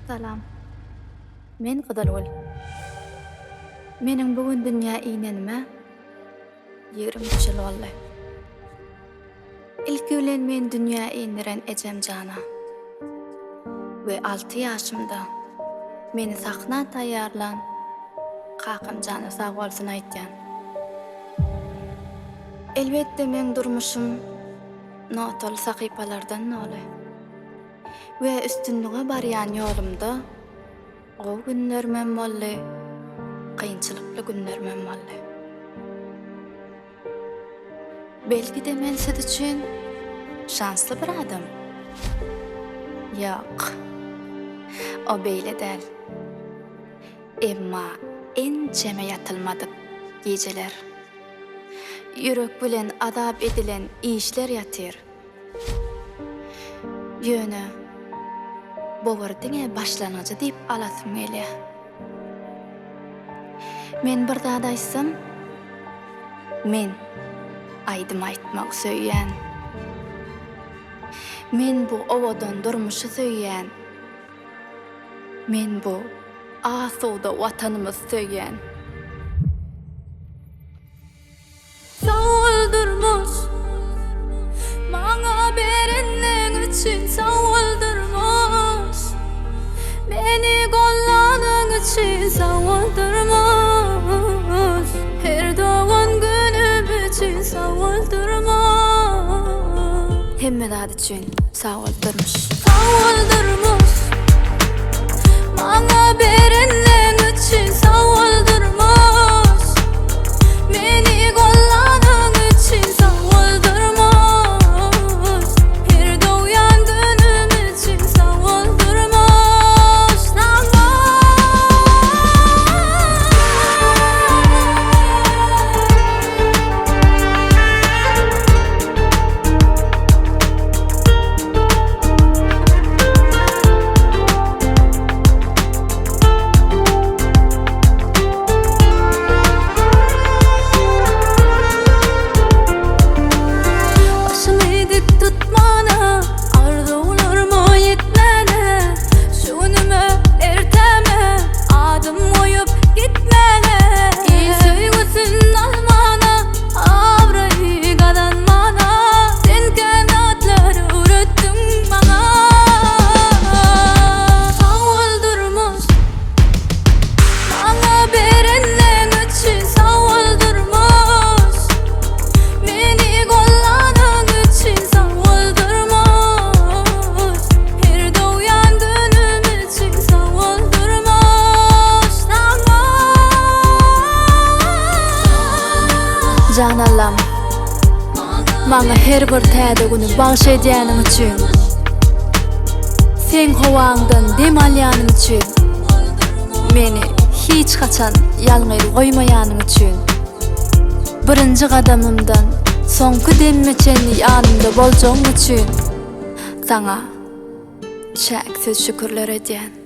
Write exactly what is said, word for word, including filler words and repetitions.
Salam. Men Gydalgul. Meniň bugün dünýä iýnenime ýigrim üç ýyl boldy. Ilki bilen men dünýä iýniren ejemjana we alty ýaşymda meni sahna taýýarlan Kakymjana sag bolsun aýtýan. Elbetde men durmuşym notaly sahypalardan noly. We üstünlüge barýan ýolumda o günler men boldy, kynçylykly günler men boldy. Belki de men siz üçin şansly bir adam. Ýok, o beýle däl. Emma ençeme ýatylmadyk geceler. Ýürek bilen adap edilen işler ýatyr. Ýöne bowardyňa başlanajy diýip alasym gelýär. Men bir zat aýtsam, men aýdym aýtmak söýýän. Men bu owadan durmuşy söýýän. Men bu asuda watanymyz söýýän. Sawuldurmuş maňa berenleň üçin sawuldurmuş, meni gollanyň üçin sawuldurmuş, her dogan günüm üçin sawuldurmuş, Hemme zat üçin sawuldurmuş. sawuldurmuş maňa berenleň üçin sawuldurmuş, meni gollanyň üçin sawuldurmuş, her dogan günüm üçin sawuldurmuş. Başymy dik tutmana, arzularıma yetmene, şu günüme erteme, adım koyup gitmene. İyi söýgüsün almana, avrayı kadanmana, sen kanatları ürettin bana. Sawuldurmuş maňa berenleň üçin sawuldurmuş, meni gollanyň üçin sawuldurmuş, her dogan günüm üçin sawuldurmuş. Jan Allam, maňa her bir täze güni bagşaýanyň üçin, sen howaňdan dem alýanyň üçin, meni hiç haçan ýalňyr goýmaýanyň üçin, birinji gadamymdan soňky demmeçen ýanymda boljagyň üçin, saňa çäksiz şükürler edýän.